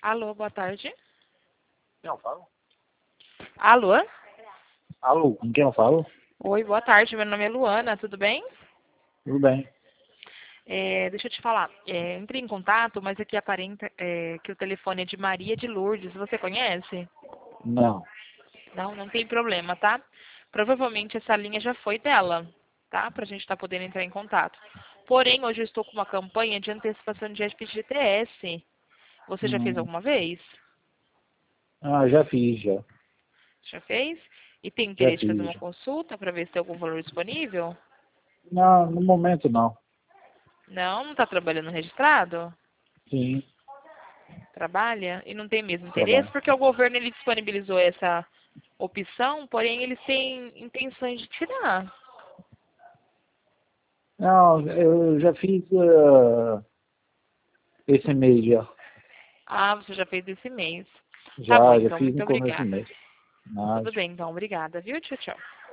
Alô, boa tarde. Quem eu falo? Alô? Alô, com quem eu falo? Oi, boa tarde. Meu nome é Luana, tudo bem? Tudo bem. Deixa eu te falar. Entrei em contato, mas aqui aparenta que o telefone é de Maria de Lourdes. Você conhece? Não. Não, não tem problema, tá? Provavelmente essa linha já foi dela, tá? Pra gente estar podendo entrar em contato. Porém, hoje eu estou com uma campanha de antecipação de FGTS. Você já fez Hum. alguma vez? Ah, já fiz, já. Já fez? E tem Já interesse de fazer fiz, uma já. consulta para ver se tem algum valor disponível? Não, no momento não. Não está trabalhando registrado? Sim, Trabalha? E não tem mesmo interesse? trabalho. Porque o governo ele disponibilizou essa opção, porém eles têm intenções de tirar. Não, eu já fiz esse mês já. Ah, você já fez esse mês. Tá bom, Já então. fiz Muito no começo do obrigada. mês. Nada. Tudo bem, então. Obrigada, viu? Tchau, tchau.